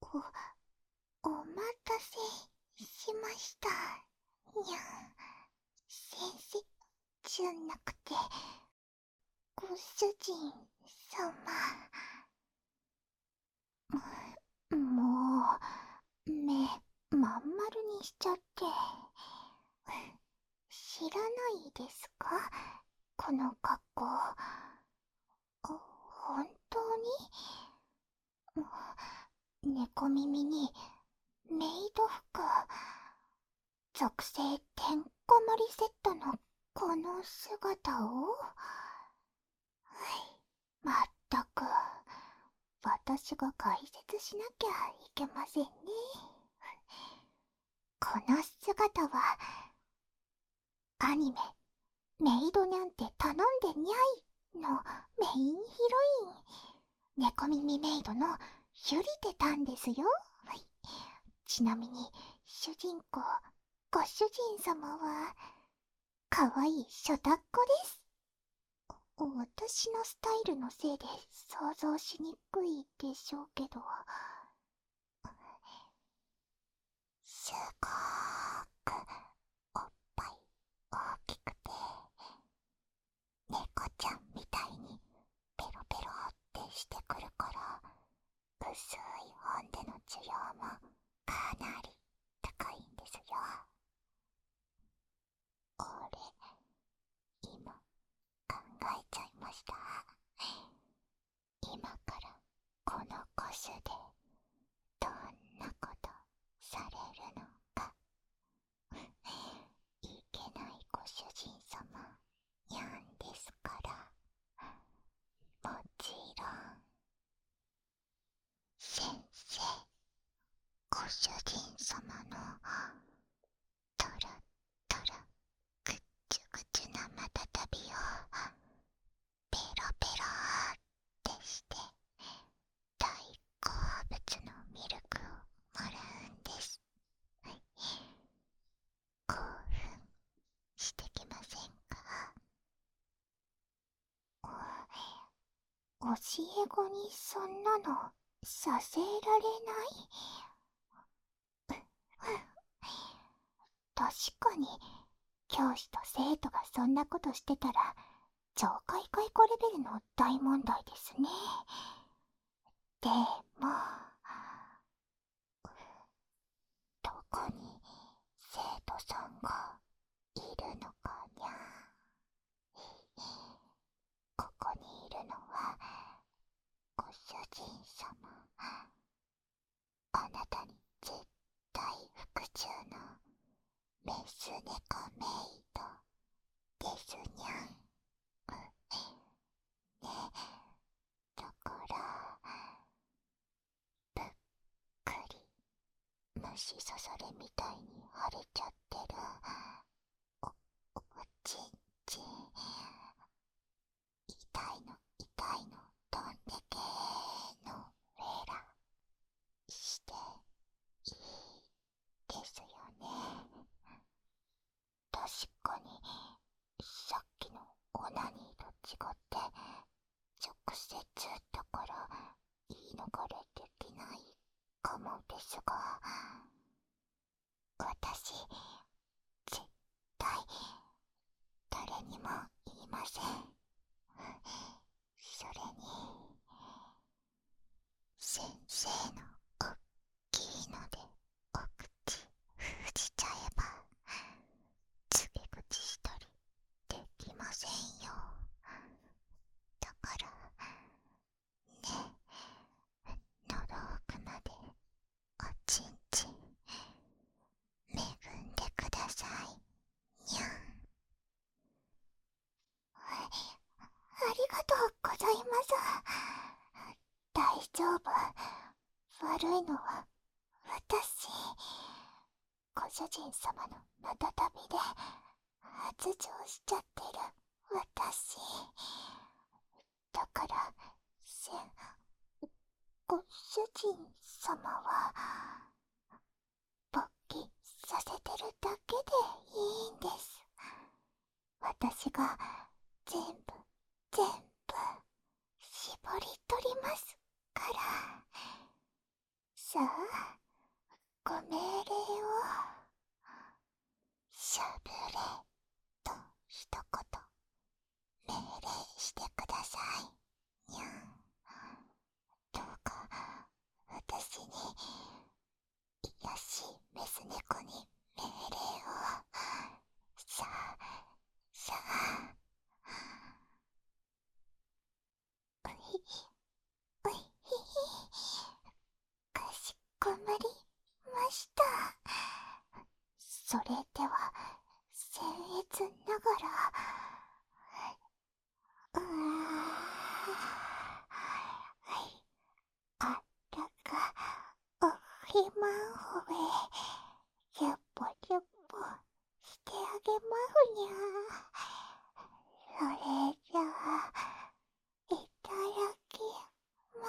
お待たせしました。にゃん。先生じゃなくて、ご主人様。もう、目まん丸にしちゃって。知らないですか、この格好。本当に猫耳にメイド服、属性てんこ盛りセットのこの姿を。まったく、私が解説しなきゃいけませんね。この姿は、アニメメイドなんて頼んでにゃいのメインヒロイン、猫耳メイドのユリテたんですよ。ちなみに主人公、ご主人様はかわいい初タッコです。私のスタイルのせいで想像しにくいでしょうけど、すごーくおっぱい大きくて、猫ちゃんみたいにペロペロってしてくるから、薄い本での需要もかなり高いんですよ。俺、今考えちゃいました。今からこのコスでどんなことされるのか。いけないご主人様にゃんですから。もちろん。先生、ご主人様のトラトラぐっちゅぐちゅなまたたびをペロペロってして大好物のミルクをもらうんです。興奮してきませんか？教え子にそんなのさせられない？確かに教師と生徒がそんなことしてたら懲戒解雇レベルの大問題ですね。でも、どこに生徒さんがいるのかにゃ。ここにいるのはご主人様。あなたに絶対服従のメス猫メイドですにゃん。ね、だからぷっくり虫刺されみたいに腫れちゃってるおちんちん、痛いの痛いのどんでけーのフェラしていいですよね。確かにさっきのオナニーと違って直接だから言い逃れできないかもですが、私絶対誰にも言いません。それに先生のおっきいのでお口封じちゃえば告げ口したりできませんよ。だからね、喉奥までおちんちん恵んでくださいにゃん。ありがとうございます。大丈夫。悪いのは私。ご主人様のまたたびで発情しちゃってる私。だからご主人様は勃起させてるだけでいいんです。私が全部絞り取りますから。 さあ、ご命令を。しゃぶれと一言命令してくださいにゃん。どうか私に、癒しメス猫に命令を。さあさあ。うひうひひ。かしこまりました。それでは僭越ながら、あったかおひまんほえ、やっぽやっぽしてあげまふにゃ。それじゃあ、いただきま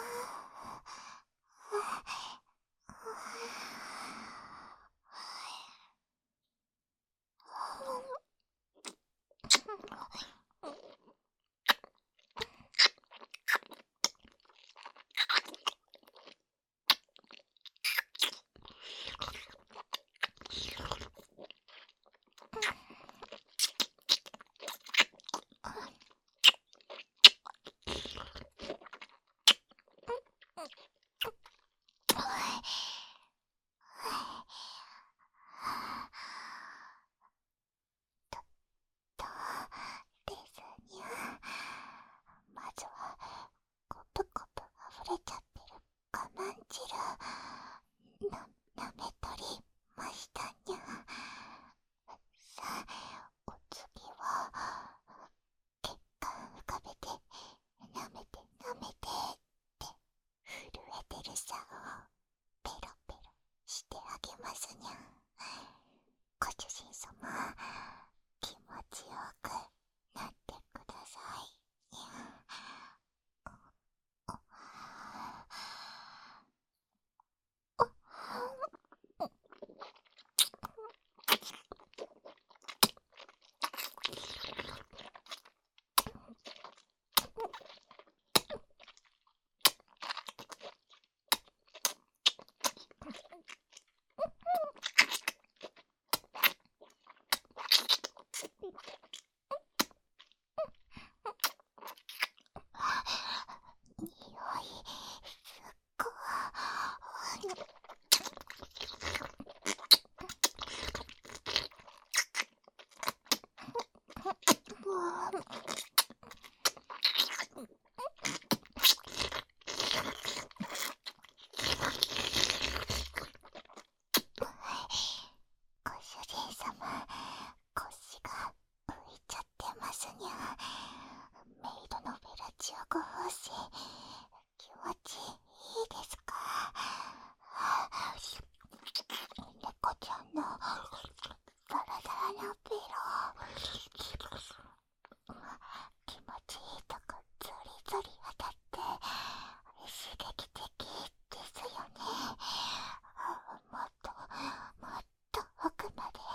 とですにゃ。まずはコプコプ溢れちゃってる我慢汁なめとりましたにゃ。さあ、お次は血管浮かべてなめてなめてって震えてるさをペロペロしてあげますにゃ。ご主人様、気持ちよくなってくださいにゃ。匂いすっごい。ご主人様、腰が浮いちゃってますにゃ。メイドのフェラチオご奉仕、気持ちいいですか？猫ちゃんのザラザラなベロ、気持ちいいとこゾリゾリ当たって刺激的ですよね。もっともっと奥まで。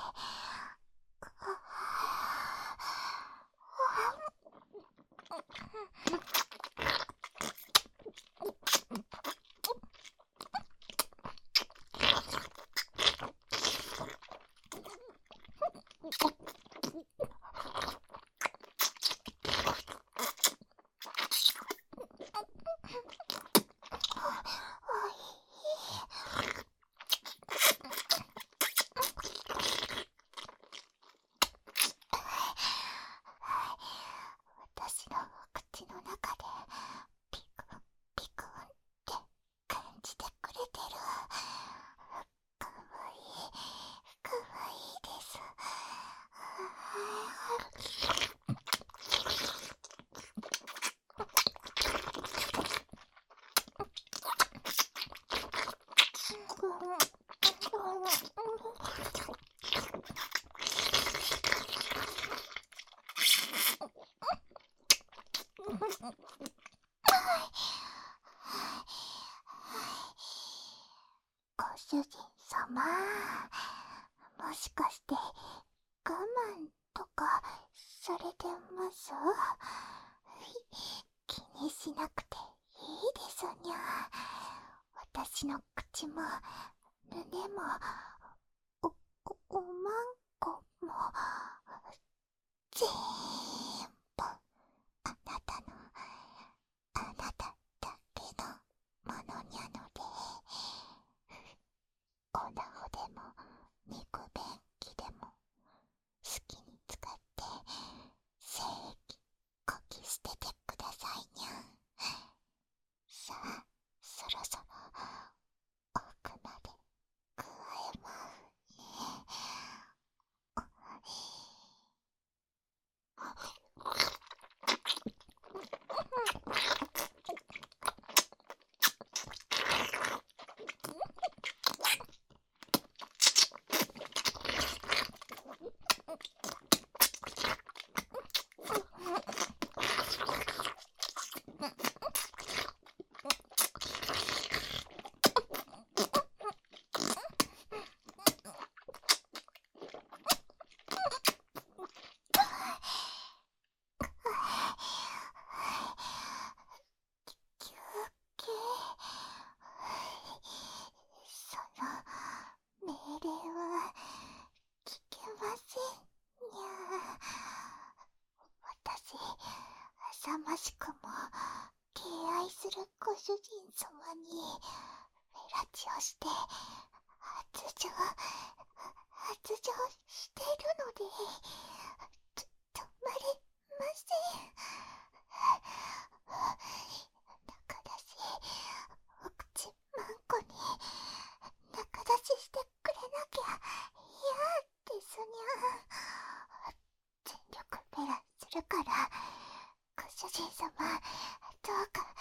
私の口の中でピクンピクンって感じてくれてる。かわいいかわいいです。ご主人様、もしかして我慢とかされてます？気にしなくていいですにゃ。 私の口も胸もおまんこもぜーんぶあなたのあなただけのものにゃので、オナホでも肉便器でも好きに使って精液こき捨ててくださいにゃ。さあそろそろ奥まで加えます。その命令は聞けませんにゃ。私浅ましくも敬愛するご主人様にフェラチをして発情してるので止まりません。仲出しお口まんこに仲出ししてくれなきゃ嫌ですにゃ。全力フェラするからご主人様どうか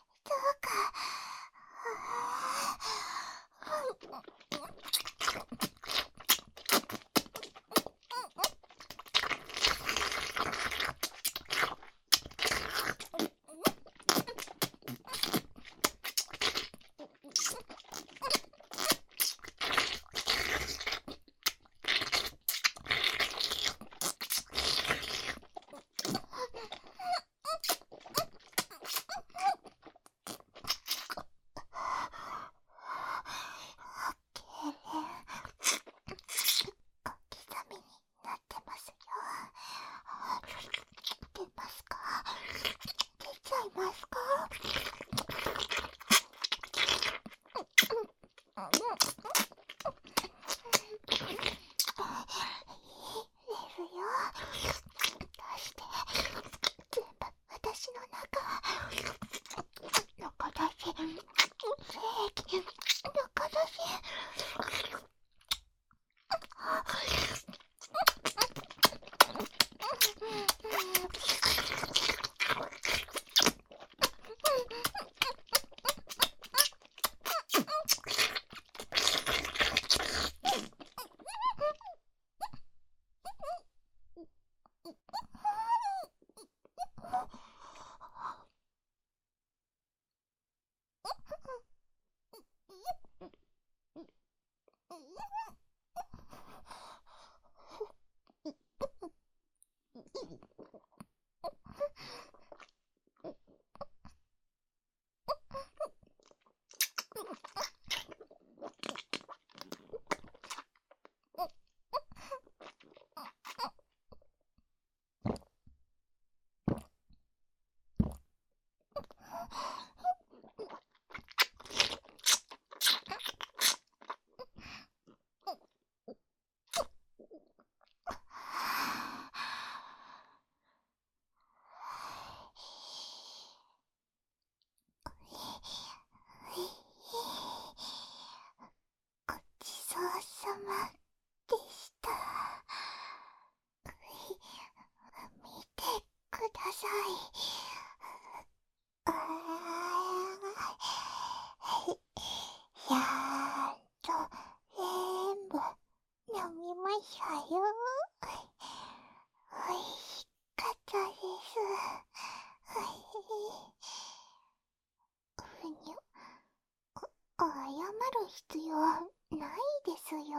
ごちそうさまでした。見てください。やーっと全部飲みましたよ。おいしかったです。ふにゅ、謝る必要ないですよ。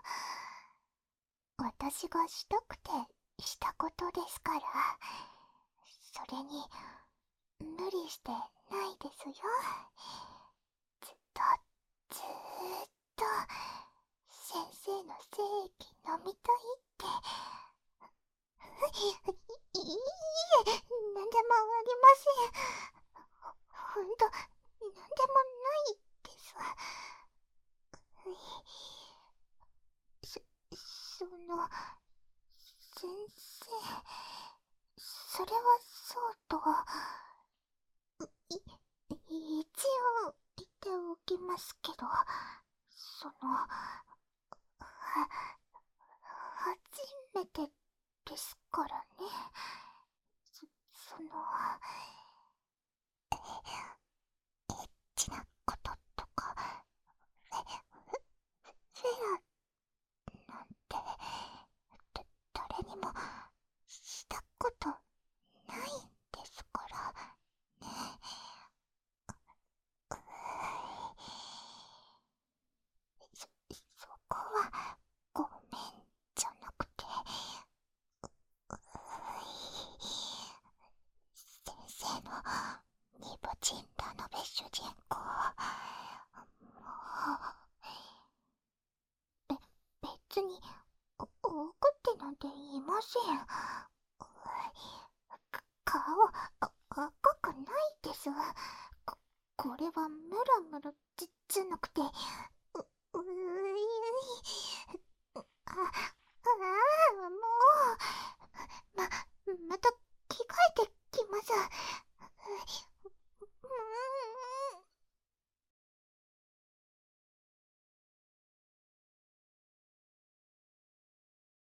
私がしたくてしたことですから。それに無理してないですよ。ずっと液飲みたいって。いいえ、なんでもありません。ほんと、なんでもないです。先生、それはそうと、一応言っておきますけど、は、初めてですからね。そ、その、エッチなこととか、フェアなんて、誰にもしたことないんですからね。そこは、ごめんじゃなくて、先生のニブチンラノベ主人公、べ、別に、怒ってなんていません。顔、赤くないです。これはムラムラじゃなくて、